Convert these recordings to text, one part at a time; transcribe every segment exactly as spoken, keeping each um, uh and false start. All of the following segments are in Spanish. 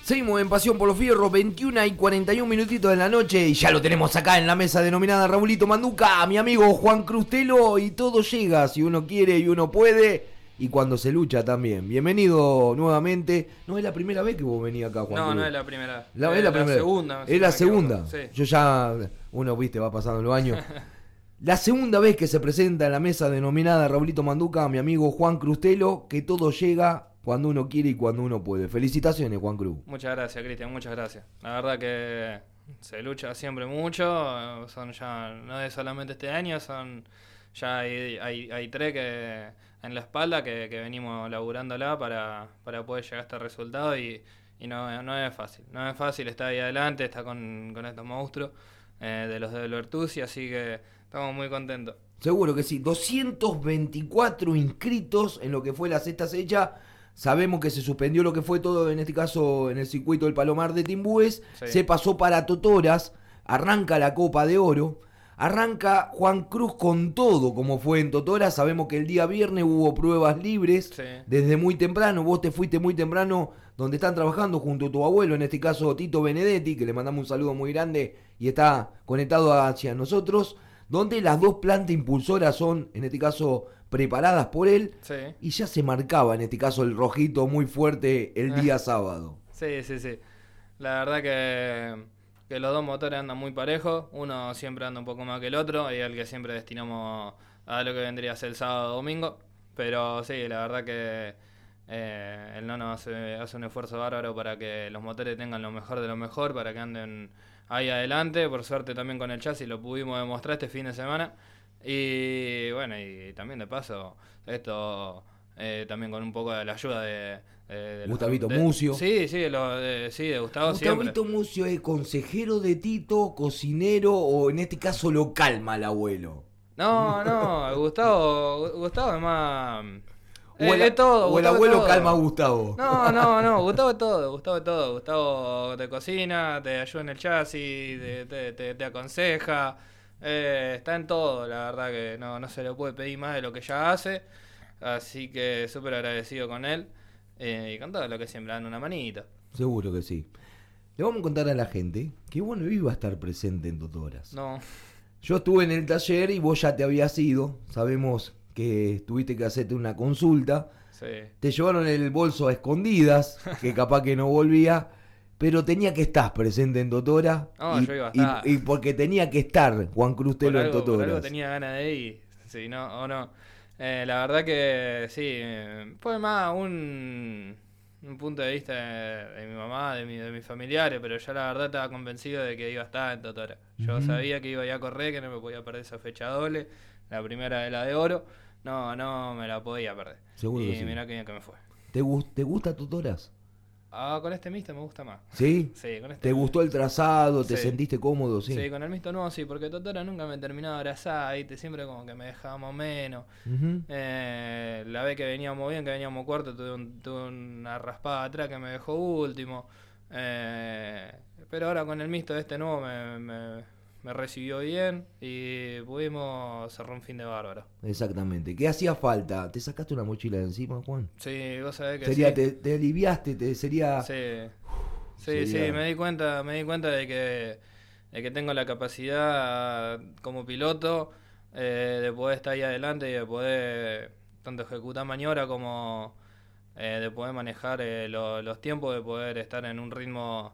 Seguimos en Pasión por los Fierros, veintiuna y cuarenta y un minutitos de la noche y ya lo tenemos acá en la mesa denominada Raulito Manduca, mi amigo Juan Crustelo, y todo llega si uno quiere y uno puede y cuando se lucha también. Bienvenido nuevamente. No es la primera vez que vos venís acá, Juan No, Cruz. no es la primera. La, es es la, la primera. segunda. Es la segunda. Sí. Yo ya, uno, viste, va pasando los años. La segunda vez que se presenta en la mesa denominada Raulito Manduca, mi amigo Juan Crustelo, que todo llega cuando uno quiere y cuando uno puede. Felicitaciones, Juan Cruz. Muchas gracias, Cristian, muchas gracias. La verdad que se lucha siempre mucho, son ya, no es solamente este año, son ya hay, hay, hay tres que en la espalda que, que venimos laburándola para, para poder llegar a este resultado y, y no, no es fácil. No es fácil estar ahí adelante, está con, con estos monstruos eh, de los del Bertuzzi, así que estamos muy contentos. Seguro que sí, doscientos veinticuatro inscritos en lo que fue la sexta fecha. Sabemos que se suspendió lo que fue todo, en este caso, en el circuito del Palomar de Timbúes. Sí. Se pasó para Totoras, arranca la Copa de Oro. Arranca Juan Cruz con todo, como fue en Totoras. Sabemos que el día viernes hubo pruebas libres, sí, desde muy temprano. Vos te fuiste muy temprano, donde están trabajando junto a tu abuelo, en este caso Tito Benedetti, que le mandamos un saludo muy grande y está conectado hacia nosotros, donde las dos plantas impulsoras son, en este caso, preparadas por él, sí, y ya se marcaba, en este caso, el rojito muy fuerte el día sábado. Sí, sí, sí. La verdad que, que los dos motores andan muy parejos, uno siempre anda un poco más que el otro, y el que siempre destinamos a lo que vendría a ser el sábado o domingo, pero sí, la verdad que eh, el nono hace, hace un esfuerzo bárbaro para que los motores tengan lo mejor de lo mejor, para que anden ahí adelante. Por suerte también con el chasis lo pudimos demostrar este fin de semana. Y bueno, y también de paso, esto eh, también con un poco de la ayuda de, de, de Gustavito de, Mucio. Sí, sí, de, lo, de, sí, de Gustavo Gustavito siempre. Mucio es consejero de Tito, cocinero, o en este caso lo calma al abuelo. No, no, Gustavo, Gustavo es más... O el, eh, es todo, o el Gustavo abuelo todo. calma a Gustavo. No, no, no, Gustavo es todo, Gustavo es todo. Gustavo te cocina, te ayuda en el chasis, te, te, te, te aconseja. Eh, está en todo, la verdad que no, no se le puede pedir más de lo que ya hace, así que súper agradecido con él eh, y con todo lo que siempre dan una manita. Seguro que sí. Le vamos a contar a la gente que vos no ibas a estar presente en Totoras. No. Yo estuve en el taller y vos ya te habías ido, sabemos que tuviste que hacerte una consulta, sí. Te llevaron el bolso a escondidas, que capaz que no volvía. Pero tenía que estar presente en Totora. No, y, yo iba a estar. Y, y porque tenía que estar Juan Crustelo en Totora. Por algo tenía ganas de ir, sí, no, o no. Eh, la verdad que sí, eh, fue más un, un punto de vista de, de mi mamá, de, mi, de mis familiares, pero yo la verdad estaba convencido de que iba a estar en Totora. Yo uh-huh. sabía que iba a ir a correr, que no me podía perder esa fecha doble, la primera de la de oro. No, no me la podía perder. Seguro y que sí. mirá que bien que me fue. ¿Te, gust- ¿Te gusta Totoras? Ah, con este mixto me gusta más. ¿Sí? Sí, con este. ¿Te gustó el trazado? ¿Te sí. sentiste cómodo? Sí. Sí, con el mixto no, sí, porque Totora nunca me terminaba de abrazar, ¿viste? Siempre como que me dejaba más o menos. Uh-huh. Eh, la vez que veníamos bien, que veníamos cuarto, tuve, un, tuve una raspada atrás que me dejó último. Eh, pero ahora con el mixto este nuevo me, me, me recibió bien y pudimos cerrar un fin de bárbaro. Exactamente. ¿Qué hacía falta? ¿Te sacaste una mochila de encima, Juan? Sí, vos sabés que sería, sí. Te, te aliviaste, te sería... Sí, sí, sería... sí, me di cuenta, me di cuenta de que, de que tengo la capacidad como piloto eh, de poder estar ahí adelante y de poder tanto ejecutar maniobra como eh, de poder manejar eh, lo, los tiempos, de poder estar en un ritmo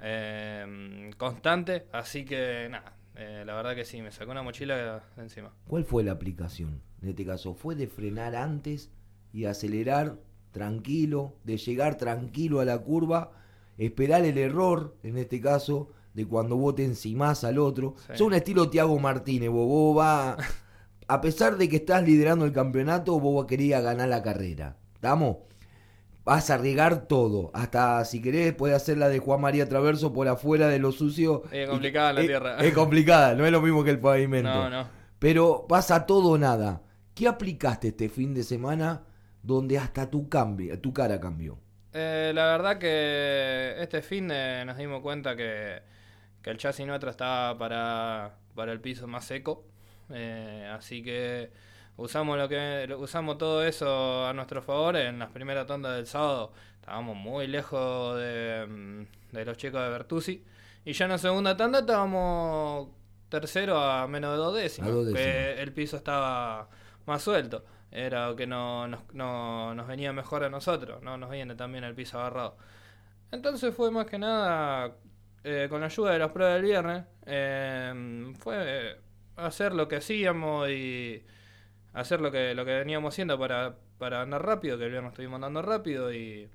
eh, constante. Así que nada. Eh, la verdad que sí, me sacó una mochila de encima. ¿Cuál fue la aplicación en este caso? ¿Fue de frenar antes y acelerar tranquilo, de llegar tranquilo a la curva, esperar el error, en este caso, de cuando vos te encimás al otro? Sí. Es un estilo Thiago Martínez, vos, vos va, a pesar de que estás liderando el campeonato, vos querías ganar la carrera, ¿estamos? Vas a regar todo, hasta si querés puedes hacer la de Juan María Traverso por afuera de lo sucio. Es complicada la es, tierra. Es complicada, no es lo mismo que el pavimento. No, no. Pero pasa todo o nada. ¿Qué aplicaste este fin de semana donde hasta tu, cambio, tu cara cambió? Eh, la verdad que este fin de nos dimos cuenta que, que el chasis nuestro estaba para, para el piso más seco. Eh, así que usamos lo que usamos todo eso a nuestro favor. En las primeras tandas del sábado estábamos muy lejos de, de los chicos de Bertuzzi, y ya en la segunda tanda estábamos tercero a menos de dos décimas, dos décimas. que el piso estaba más suelto, era lo que no, nos, no, nos venía mejor a nosotros, no nos viene también el piso agarrado. Entonces fue más que nada, eh, con la ayuda de las pruebas del viernes, eh, fue hacer lo que hacíamos y hacer lo que lo que veníamos haciendo para, para andar rápido, que el viernes estuvimos andando rápido, y,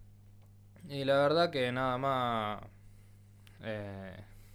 y la verdad que nada más eh,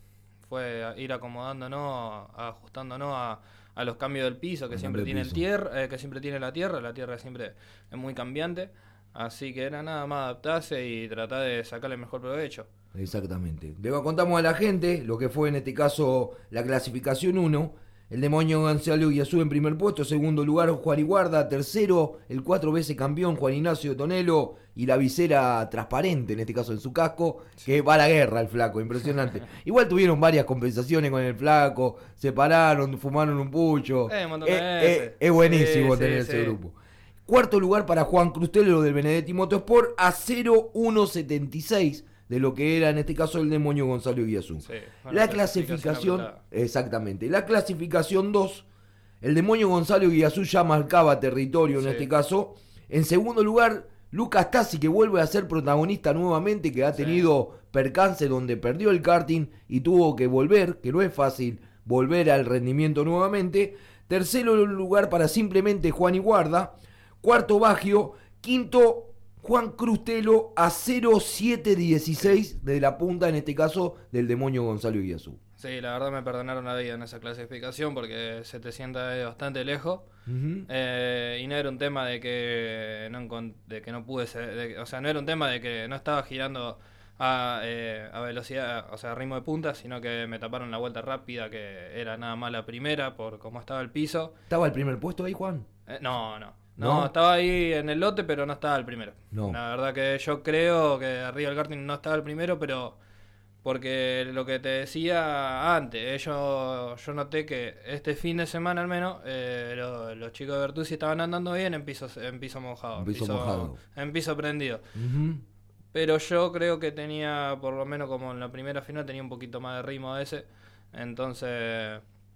fue ir acomodándonos, ajustándonos a, a los cambios del piso que el siempre tiene piso. el tierra, eh, que siempre tiene la tierra, la tierra siempre es muy cambiante. Así que era nada más adaptarse y tratar de sacarle el mejor provecho. Exactamente. Le contamos a la gente lo que fue en este caso la clasificación uno. El demonio Gonzalo Guiazú en primer puesto, segundo lugar Juan Iguarda, tercero el cuatro veces campeón Juan Ignacio Tonelo y la visera transparente, en este caso en su casco, que va a la guerra el flaco, impresionante. Igual tuvieron varias compensaciones con el flaco, se pararon, fumaron un pucho. Eh, es, es, es buenísimo sí, tener sí, ese sí. grupo. Cuarto lugar para Juan Crustelo del Benedetti Motorsport a cero uno setenta y seis de lo que era en este caso el demonio Gonzalo Guiazú. Sí, bueno, la clasificación, clasificación exactamente, la clasificación dos, el demonio Gonzalo Guiazú ya marcaba territorio en sí. este caso. En segundo lugar, Lucas Tassi, que vuelve a ser protagonista nuevamente, que ha tenido sí. percance donde perdió el karting y tuvo que volver, que no es fácil volver al rendimiento nuevamente. Tercero lugar para simplemente Juan Iguarda. Cuarto Baggio, quinto Juan Crustelo a cero siete dieciséis de la punta, en este caso del demonio Gonzalo Guiazú. Sí, la verdad me perdonaron la vida en esa clasificación porque setecientos es bastante lejos. Uh-huh. eh, y no era un tema de que no, de que no pude ser, de, o sea, no era un tema de que no estaba girando a, eh, a velocidad, o sea, a ritmo de punta, sino que me taparon la vuelta rápida, que era nada más la primera por cómo estaba el piso. ¿Estaba el primer puesto ahí, Juan? Eh, no, no. No, no, estaba ahí en el lote, pero no estaba el primero. No. La verdad que yo creo que arriba del karting no estaba el primero, pero porque lo que te decía antes, yo, yo noté que este fin de semana al menos, eh, lo, los chicos de Bertuzzi estaban andando bien en piso, en piso mojado. En piso, piso mojado. En piso prendido. Uh-huh. Pero yo creo que tenía, por lo menos como en la primera final, tenía un poquito más de ritmo de ese. Entonces...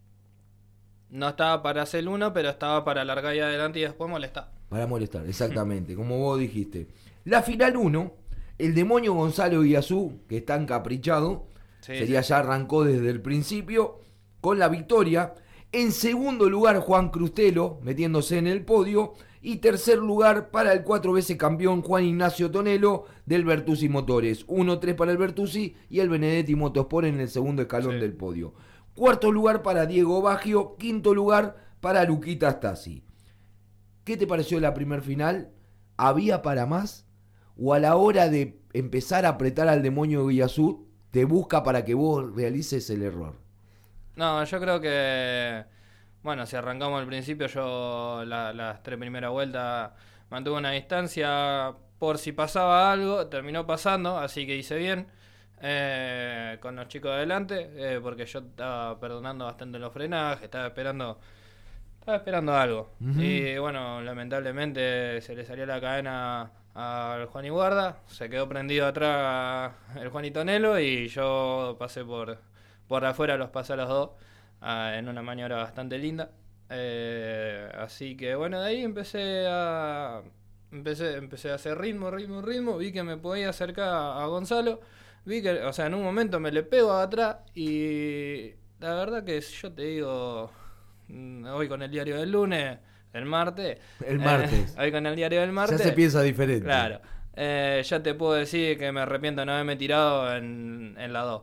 no estaba para hacer el uno, pero estaba para alargar ahí adelante y después molestar. Para molestar, exactamente, como vos dijiste. La final uno, el demonio Gonzalo Guiazú, que está encaprichado, sí, sería sí. ya arrancó desde el principio con la victoria. En segundo lugar, Juan Crustelo, metiéndose en el podio. Y tercer lugar para el cuatro veces campeón Juan Ignacio Tonelo del Bertuzzi Motores. uno tres para el Bertuzzi y el Benedetti Motorsport en el segundo escalón sí. del podio. Cuarto lugar para Diego Baggio, quinto lugar para Luquita Stasi. ¿Qué te pareció la primer final? ¿Había para más? ¿O a la hora de empezar a apretar al demonio Guiazú, te busca para que vos realices el error? No, yo creo que, bueno, si arrancamos al principio, yo la, las tres primeras vueltas mantuve una distancia por si pasaba algo, terminó pasando, así que hice bien. Eh, con los chicos de adelante, eh, porque yo estaba perdonando bastante los frenajes, estaba esperando estaba esperando algo. Uh-huh. Y bueno, lamentablemente se le salió la cadena al Juan Iguarda, se quedó prendido atrás el Juanito Tonelo y yo pasé por, por afuera, los pasé a los dos uh, en una maniobra bastante linda. Eh, así que bueno, de ahí empecé a empecé, empecé a hacer ritmo, ritmo, ritmo, vi que me podía acercar a Gonzalo. Vi que, o sea, en un momento me le pego atrás y la verdad que yo te digo, hoy con el diario del lunes, el martes. El martes. Eh, hoy con el diario del martes. Ya se piensa diferente. Claro. Eh, ya te puedo decir que me arrepiento de no haberme tirado en, en la dos.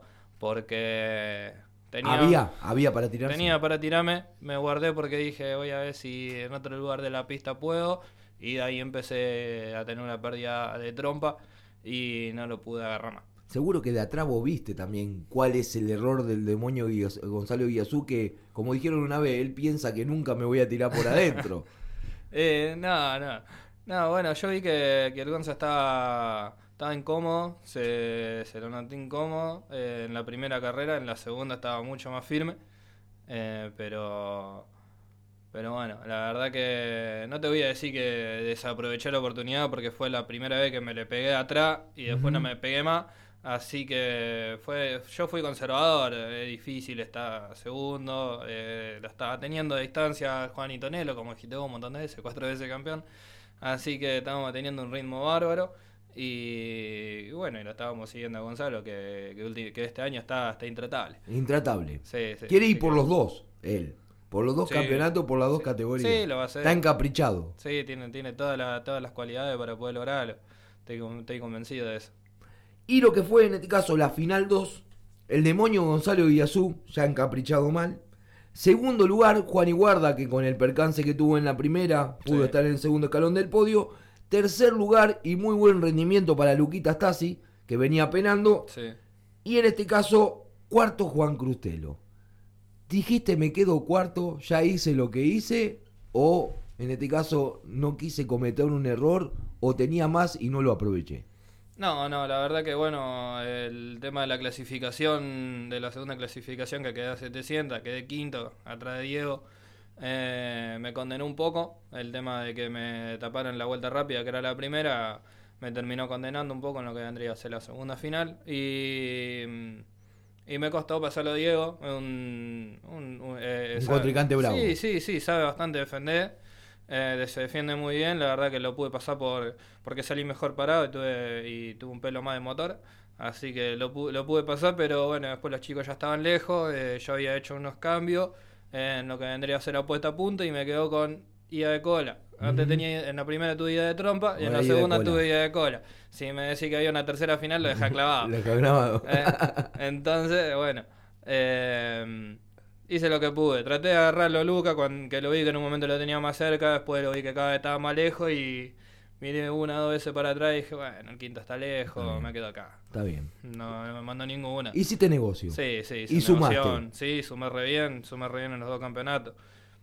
Porque tenía... Había, había para tirarse. Tenía para tirarme, me guardé porque dije, voy a ver si en otro lugar de la pista puedo. Y de ahí empecé a tener una pérdida de trompa y no lo pude agarrar más. Seguro que de atrás vos viste también cuál es el error del demonio Guiazú, Gonzalo Guiazú, que como dijeron una vez, él piensa que nunca me voy a tirar por adentro. eh, no, no. No, bueno, yo vi que, que el Gonza estaba, estaba incómodo, se, se lo noté incómodo eh, en la primera carrera, en la segunda estaba mucho más firme, eh, pero Pero bueno, la verdad que no te voy a decir que desaproveché la oportunidad porque fue la primera vez que me le pegué de atrás y después uh-huh. no me pegué más. Así que fue yo fui conservador, es difícil estar segundo, eh, lo estaba teniendo a distancia Juan y Tonelo, como dijiste vos un montón de veces, cuatro veces campeón. Así que estábamos teniendo un ritmo bárbaro. Y, y bueno, y lo estábamos siguiendo a Gonzalo, que, que, que este año está, está intratable. Intratable. Sí, sí, Quiere sí, ir por que... los dos, él. Por los dos sí, campeonatos, por las dos sí, categorías. Sí, lo va a hacer. Está encaprichado. Sí, tiene, tiene toda la, todas las cualidades para poder lograrlo. Estoy, estoy convencido de eso. Y lo que fue en este caso la final dos, el demonio Gonzalo Guillazú, ya encaprichado mal. Segundo lugar, Juan Iguarda, que con el percance que tuvo en la primera, pudo sí. estar en el segundo escalón del podio. Tercer lugar y muy buen rendimiento para Luquita Stasi, que venía penando. Sí. Y en este caso, cuarto Juan Crustelo. Dijiste me quedo cuarto, ya hice lo que hice, o en este caso no quise cometer un error, o tenía más y no lo aproveché. No, no, la verdad que bueno, el tema de la clasificación, de la segunda clasificación que quedé a setecientos, quedé quinto atrás de Diego, eh, me condenó un poco. El tema de que me taparon la vuelta rápida, que era la primera, me terminó condenando un poco en lo que vendría a ser la segunda final. Y... Y me costó pasarlo a Diego, un, un, un, eh, un contrincante bravo. Sí, sí, sí, sabe bastante defender, eh, se defiende muy bien, la verdad que lo pude pasar por porque salí mejor parado y tuve, y tuve un pelo más de motor, así que lo, lo pude pasar, pero bueno, después los chicos ya estaban lejos, eh, yo había hecho unos cambios eh, en lo que vendría a ser la puesta a punto y me quedó con ida de cola. Antes uh-huh. tenía, en la primera tuve ida de trompa y en la segunda tuve ida de cola. Si me decís que había una tercera final, lo dejé clavado. Lo dejé clavado. Eh, entonces, bueno, eh, hice lo que pude. Traté de agarrarlo a Luca, cuando, que lo vi que en un momento lo tenía más cerca, después lo vi que cada vez estaba más lejos y miré una o dos veces para atrás y dije, bueno, el quinto está lejos, está me quedo acá. Está bien. No, no me mandó ninguna. ¿Hiciste negocio? Sí, sí. ¿Y sumaste? Negoción. Sí, sumé re bien, sumé re bien en los dos campeonatos.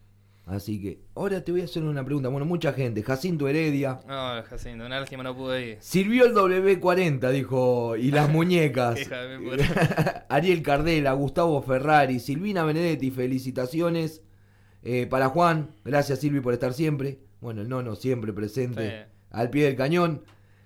Así que, ahora te voy a hacer una pregunta. Bueno, mucha gente. Jacinto Heredia. No, Jacinto, una lástima no pude ir. Sirvió el doble cuarenta, dijo, y las muñecas. Hija de mi puta. Ariel Cardela, Gustavo Ferrari, Silvina Benedetti, felicitaciones. Eh, para Juan, gracias Silvi por estar siempre. Bueno, el nono siempre presente, sí. Al pie del cañón.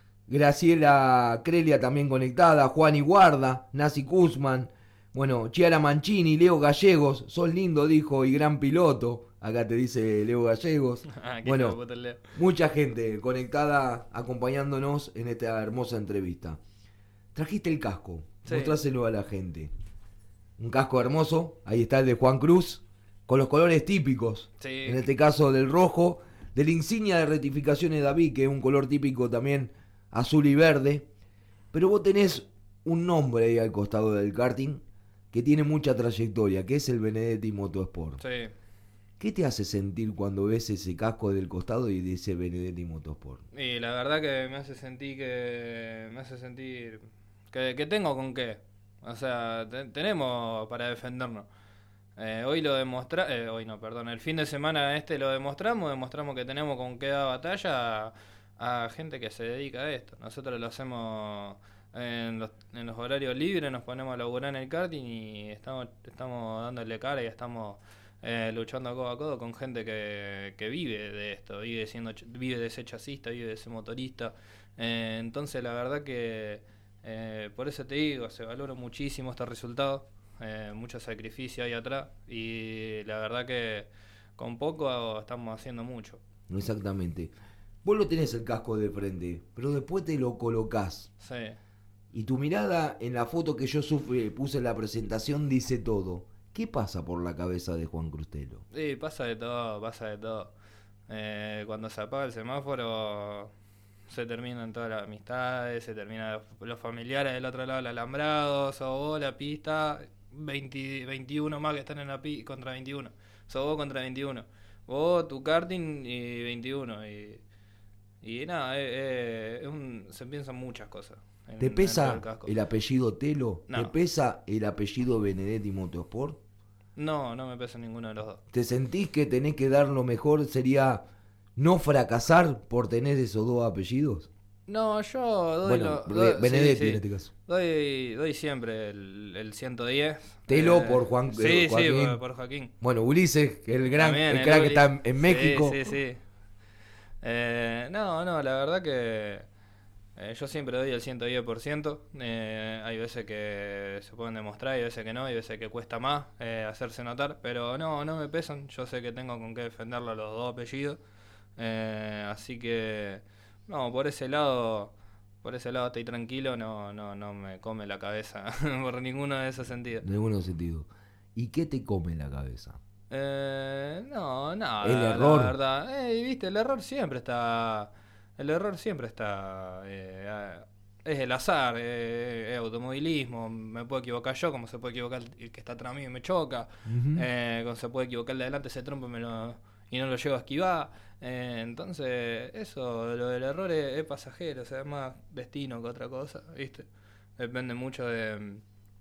Graciela Crelia también conectada. Juan Iguarda, Nasi Kuzman. Bueno, Chiara Mancini, Leo Gallegos. Sos lindo, dijo, y gran piloto. Acá te dice Leo Gallegos. Ah, bueno, mucha gente conectada acompañándonos en esta hermosa entrevista. Trajiste el casco, sí. Mostráselo a la gente. Un casco hermoso, ahí está el de Juan Cruz, con los colores típicos. Sí. En este caso del rojo, de la insignia de rectificaciones David, que es un color típico también azul y verde. Pero vos tenés un nombre ahí al costado del karting que tiene mucha trayectoria, que es el Benedetti Motorsport. Sí. ¿Qué te hace sentir cuando ves ese casco del costado y dice Benedetti Motorsport? Y la verdad que me hace sentir que me hace sentir que, que tengo con qué. O sea, te, tenemos para defendernos. Eh, hoy lo demostramos, eh, hoy no, perdón, el fin de semana este lo demostramos, demostramos que tenemos con qué dar batalla a, a gente que se dedica a esto. Nosotros lo hacemos en los, en los horarios libres, nos ponemos a laburar en el karting y estamos, estamos dándole cara y estamos Eh, luchando codo a codo con gente que, que vive de esto, vive siendo vive de ser chasista, vive de ser motorista. Eh, entonces la verdad que eh, por eso te digo, se valora muchísimo este resultado, eh, mucho sacrificio ahí atrás y la verdad que con poco estamos haciendo mucho. Exactamente. Vos lo tenés el casco de frente, pero después te lo colocás. Sí. Y tu mirada en la foto que yo sufrí, puse en la presentación dice todo. ¿Qué pasa por la cabeza de Juan Crustelo? Sí, pasa de todo, pasa de todo. Eh, cuando se apaga el semáforo, se terminan todas las amistades, se terminan los, los familiares del otro lado del alambrado, sos vos, la pista, veinte, veintiuno más que están en la pista contra veintiuno. Sos vos contra veintiuno. Vos, tu karting y veintiuno. Y, y nada, eh, eh, es un, se piensan muchas cosas. En, ¿Te pesa el, el apellido Telo? No. ¿Te pesa el apellido Benedetti Motorsport? No, no me pesa ninguno de los dos. ¿Te sentís que tenés que dar lo mejor? ¿Sería no fracasar por tener esos dos apellidos? No, yo doy, bueno, lo, doy Benedetti sí, sí. en este caso. Doy, doy siempre el, el ciento diez. Telo eh, por Juan Sí, eh, sí, Joaquín. por, por Joaquín. Bueno, Ulises, que es el gran También, el el crack que Uli. está en, en México. Sí, sí, sí. Eh, no, no, la verdad que eh, yo siempre doy el ciento diez por ciento. Eh, hay veces que se pueden demostrar, hay veces que no, hay veces que cuesta más eh, hacerse notar, pero no, no me pesan. Yo sé que tengo con qué defenderlo a los dos apellidos. Eh, así que, no, por ese lado, por ese lado estoy tranquilo, no, no, no me come la cabeza por ninguno de esos sentidos. En ningún sentido. ¿Y qué te come la cabeza? Eh, no, El nada, la error. verdad. Eh, viste, el error siempre está. El error siempre está. Eh, a- es el azar, eh, es automovilismo. Me puedo equivocar yo, como se puede equivocar el que está atrás mío y me choca. Ujú. Eh, como se puede equivocar el de adelante, se trompa y, me lo, y no lo llego a esquivar. Eh, entonces, eso, lo del error es, es pasajero, o sea, es más destino que otra cosa, ¿viste? Depende mucho de.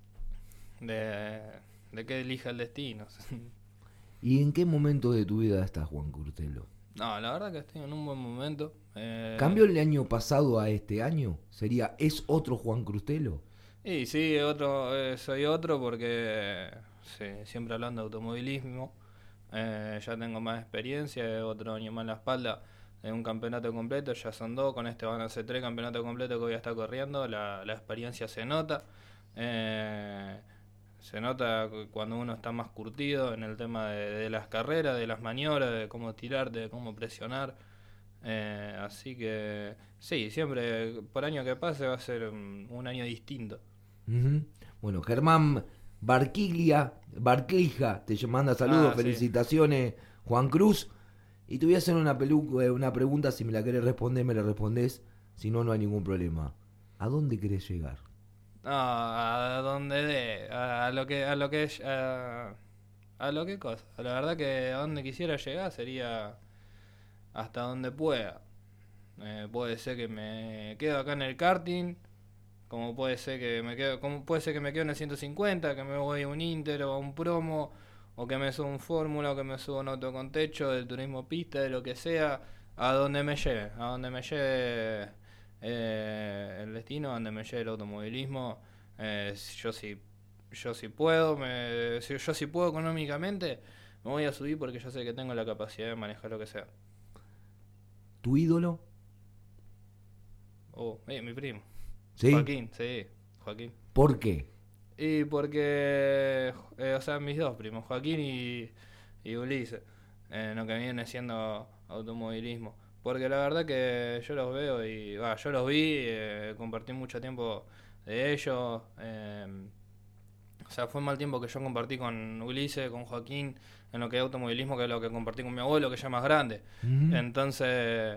de. de qué elija el destino. ¿Y en qué momento de tu vida estás, Juan Curtelo? No, la verdad que estoy en un buen momento. Eh, ¿Cambió el año pasado a este año? ¿Sería, es otro Juan Curtelo? y sí, otro, eh, soy otro porque sí, siempre hablando de automovilismo. Eh, ya tengo más experiencia, otro año más en la espalda de un campeonato completo, ya son dos, con este van a ser tres campeonatos completos que voy a estar corriendo, la, la experiencia se nota. Eh, Se nota cu- cuando uno está más curtido en el tema de, de las carreras, de las maniobras, de cómo tirar, de cómo presionar. Eh, así que sí, siempre por año que pase va a ser un, un año distinto. Ujú. Bueno, Germán Barquiglia, Barclija, te manda saludos, Ah, sí. felicitaciones, Juan Cruz. Y te voy a hacer una, pelu- eh, una pregunta, si me la querés responder, me la respondés, si no, no hay ningún problema. ¿A dónde querés llegar? No, a donde dé, a, a lo que, a lo que, a, a lo que cosa. La verdad que a donde quisiera llegar sería hasta donde pueda. Eh, puede ser que me quedo acá en el karting, como puede ser que me quedo, como puede ser que me quedo en el ciento cincuenta, que me voy a un Inter o a un promo, o que me suba un Fórmula, o que me suba un auto con techo, del turismo pista, de lo que sea, a donde me lleve, a donde me lleve eh, el destino, a donde me lleve el automovilismo. Eh, si yo si yo si puedo, me, si yo si puedo económicamente, me voy a subir porque yo sé que tengo la capacidad de manejar lo que sea. ¿Tu ídolo? Oh, eh, mi primo. ¿Sí? Joaquín, sí, Joaquín. ¿Por qué? Y porque, eh, o sea, mis dos primos, Joaquín y, y Ulises, en lo que viene siendo automovilismo. Porque la verdad que yo los veo y, va, yo los vi, eh, compartí mucho tiempo de ellos. Eh, o sea, fue mal tiempo que yo compartí con Ulises, con Joaquín, en lo que es automovilismo, que es lo que compartí con mi abuelo, que ya es más grande. Ujú. Entonces,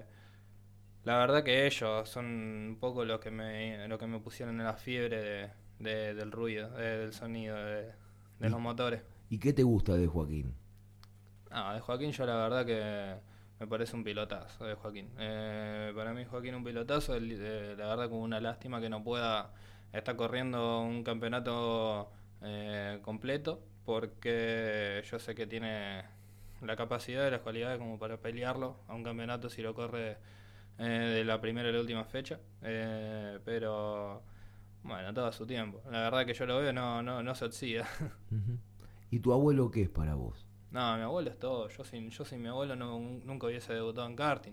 la verdad que ellos son un poco los que me, lo que me pusieron en la fiebre de, de- del ruido, de- del sonido, de, de los ¿Y, motores. ¿Y qué te gusta de Joaquín? Ah, de Joaquín yo la verdad que me parece un pilotazo de Joaquín. Eh, para mí Joaquín un pilotazo, el- eh, la verdad como una lástima que no pueda estar corriendo un campeonato eh, completo, porque yo sé que tiene la capacidad y las cualidades como para pelearlo a un campeonato si lo corre eh, de la primera y la última fecha. Eh, pero bueno, todo a su tiempo. La verdad que yo lo veo, no, no, no se oxida. Ujú. ¿Y tu abuelo qué es para vos? No, mi abuelo es todo. Yo sin, yo sin mi abuelo no, nunca hubiese debutado en karting.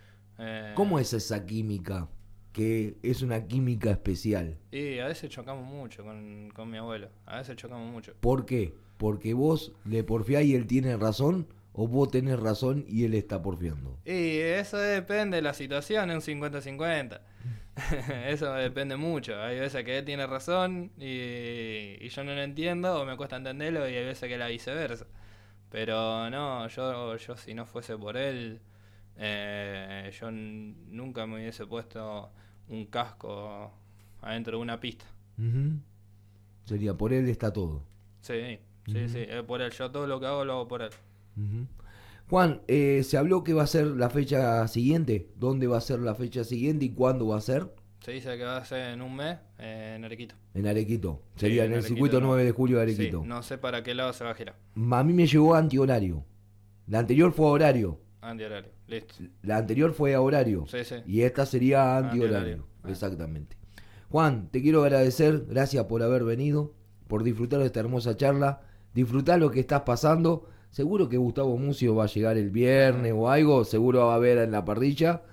¿Cómo Eh, es esa química? Que es una química especial. y a veces chocamos mucho con, con mi abuelo. A veces chocamos mucho. ¿Por qué? ¿Porque vos le porfiás y él tiene razón? ¿O vos tenés razón y él está porfiando? Y eso depende de la situación, es un cincuenta cincuenta. Eso depende mucho. Hay veces que él tiene razón y, y yo no lo entiendo o me cuesta entenderlo y hay veces que la viceversa. Pero no, yo, yo si no fuese por él, eh, yo n- nunca me hubiese puesto un casco adentro de una pista. Ujú. Sería, por él está todo. Sí, sí, sí, es por él. Yo todo lo que hago lo hago por él. Ujú. Juan, eh, ¿se habló que va a ser la fecha siguiente? ¿Dónde va a ser la fecha siguiente y cuándo va a ser? Se dice que va a ser en un mes eh, en Arequito. En Arequito. Sí, Sería en el Arequito, circuito no. nueve de julio de Sí, Arequito. no sé para qué lado se va a girar. A mí me llegó antihorario. La anterior fue a horario. Antihorario, listo. La anterior fue a horario. Sí, sí. Y esta sería antihorario. Antihorario. Ah. Exactamente. Juan, te quiero agradecer. Gracias por haber venido. Por disfrutar de esta hermosa charla. Disfrutar lo que estás pasando. Seguro que Gustavo Mucio va a llegar el viernes o algo. Seguro va a haber en la parrilla.